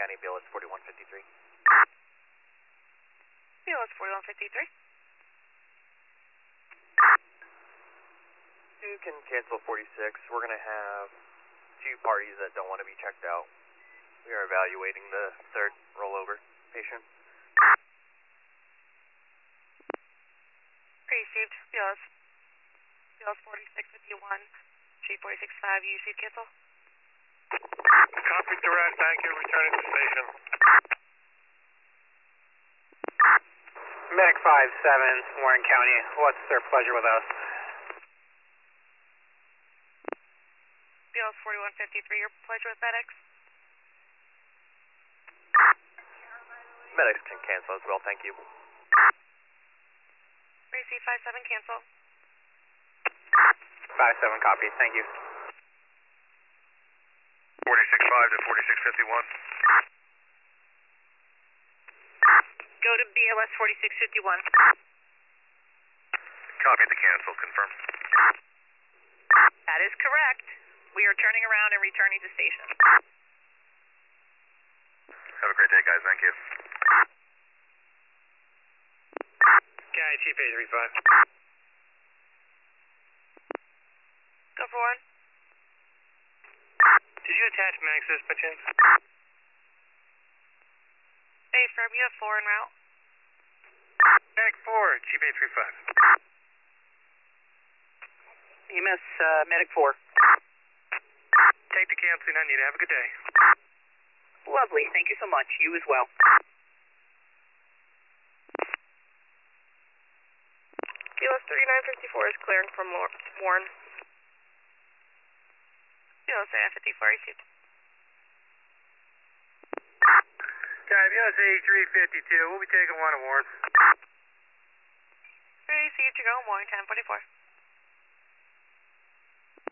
County, BLS 4153. BLS 4153. You can cancel 46. We're going to have two parties that don't want to be checked out. We are evaluating the third rollover patient. Received. BLS 4651. G465. You received cancel? Copy direct. Thank you. Returning to station. Medic 5-7, Warren County. What's their pleasure with us? BLS 4153. Your pleasure with medics? Medics can cancel as well, thank you. Receive 57. Cancel. 5-7, copy. Thank you. 46.5 to 46.51. Go to BLS 4651. Copy the cancel. Confirm. That is correct. We are turning around and returning to station. Have a great day, guys. Thank you. County Chief 835. Go for one. Did you attach Maxis by chance? Hey, firm, you have 4 en route. Medic 4, Chief 835. EMS Medic 4. Take the cancel. I need to have a good day. Lovely. Thank you so much. You as well. BLS 3954 is clearing from Warren. BLS 3954 received. Guy, BLS 8352. We'll be taking one of Warren. Received. You're going Warren 1044.